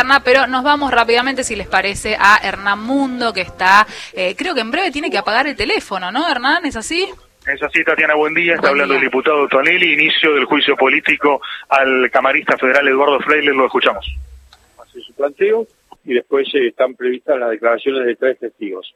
Hernán, pero nos vamos rápidamente, si les parece, a Hernán Mundo, que está, creo que en breve tiene que apagar el teléfono, ¿no, Hernán? ¿Es así? Es así, Tatiana, buen día. Está Buen hablando día. el diputado Tonelli, inicio del juicio político al camarista federal Eduardo Freyler, lo escuchamos. Hace su planteo y después están previstas las declaraciones de 3 testigos.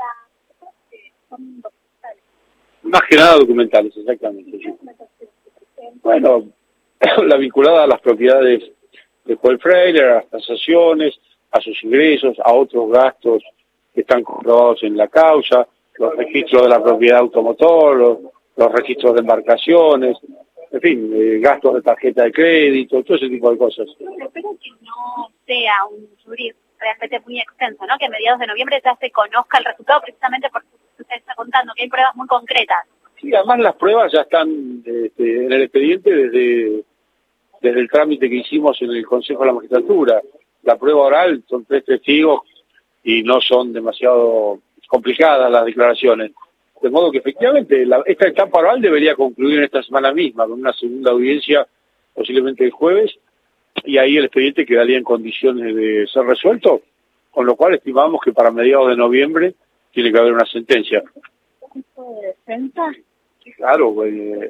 Más que nada documentales, exactamente. Sí. Bueno, la vinculada a las propiedades de Joel Freyler, a las tasaciones, a sus ingresos, a otros gastos que están comprobados en la causa, los registros de la propiedad automotor, los registros de embarcaciones, en fin, gastos de tarjeta de crédito, todo ese tipo de cosas. Espero que no sea un jury realmente muy extenso, ¿no? Que a mediados de noviembre ya se conozca el resultado, precisamente porque usted está contando que hay pruebas muy concretas. Sí, además las pruebas ya están en el expediente desde el trámite que hicimos en el Consejo de la Magistratura. La prueba oral son 3 testigos y no son demasiado complicadas las declaraciones. De modo que efectivamente esta etapa oral debería concluir en esta semana misma, con una segunda audiencia posiblemente el jueves, y ahí el expediente quedaría en condiciones de ser resuelto, con lo cual estimamos que para mediados de noviembre tiene que haber una sentencia. ¿Tipo de defensa? Claro,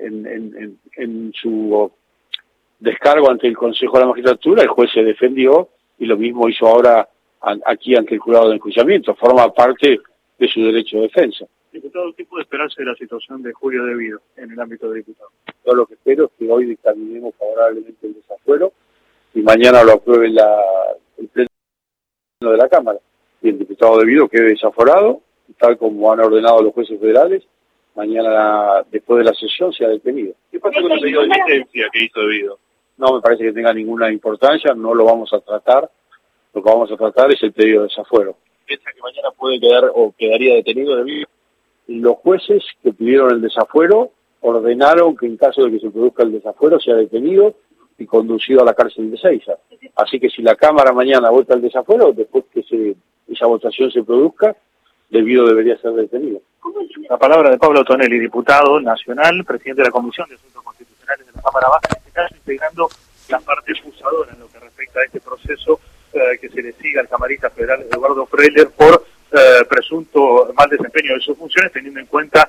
en su descargo ante el Consejo de la Magistratura el juez se defendió y lo mismo hizo ahora aquí ante el jurado de enjuiciamiento, forma parte de su derecho de defensa. Diputado, ¿qué puede esperarse de la situación de Julio Devido en el ámbito de diputado? Yo lo que espero es que hoy dictaminemos favorablemente el desafuero y mañana lo apruebe el pleno de la Cámara. Y el diputado Devido quede desaforado, tal como han ordenado los jueces federales, mañana después de la sesión sea detenido. ¿Qué pasa con el pedido de licencia que hizo Devido? No me parece que tenga ninguna importancia, no lo vamos a tratar. Lo que vamos a tratar es el pedido de desafuero. ¿Piensa que mañana puede quedar o quedaría detenido Devido? Y los jueces que pidieron el desafuero ordenaron que en caso de que se produzca el desafuero sea detenido y conducido a la cárcel de Seiza. Así que si la Cámara mañana vota el desafuero, después que esa votación se produzca, Devido debería ser detenido. La palabra de Pablo Tonelli, diputado nacional, presidente de la Comisión de Asuntos Constitucionales de la Cámara Baja, en este caso integrando la parte acusadora en lo que respecta a este proceso que se le sigue al camarista federal Eduardo Freyler por presunto mal desempeño de sus funciones, teniendo en cuenta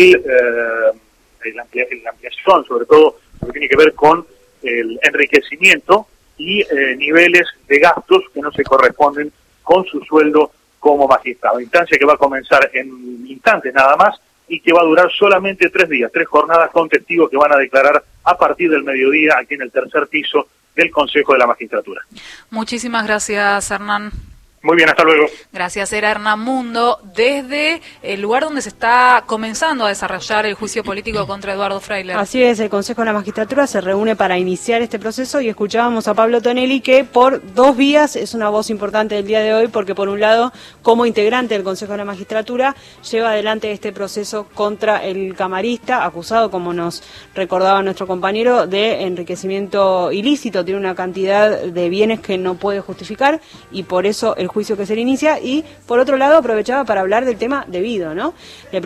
la ampliación, sobre todo lo que tiene que ver con el enriquecimiento y niveles de gastos que no se corresponden con su sueldo como magistrado. Instancia que va a comenzar en instantes nada más y que va a durar solamente 3 días, 3 jornadas con testigos que van a declarar a partir del mediodía aquí en el tercer piso del Consejo de la Magistratura. Muchísimas gracias, Hernán. Muy bien, hasta luego. Gracias, era Hernán Mundo, desde el lugar donde se está comenzando a desarrollar el juicio político contra Eduardo Freyler. Así es, el Consejo de la Magistratura se reúne para iniciar este proceso y escuchábamos a Pablo Tonelli que por 2 vías es una voz importante del día de hoy porque por un lado, como integrante del Consejo de la Magistratura, lleva adelante este proceso contra el camarista, acusado, como nos recordaba nuestro compañero, de enriquecimiento ilícito, tiene una cantidad de bienes que no puede justificar y por eso el juicio que se le inicia, y por otro lado aprovechaba para hablar del tema Devido, ¿no?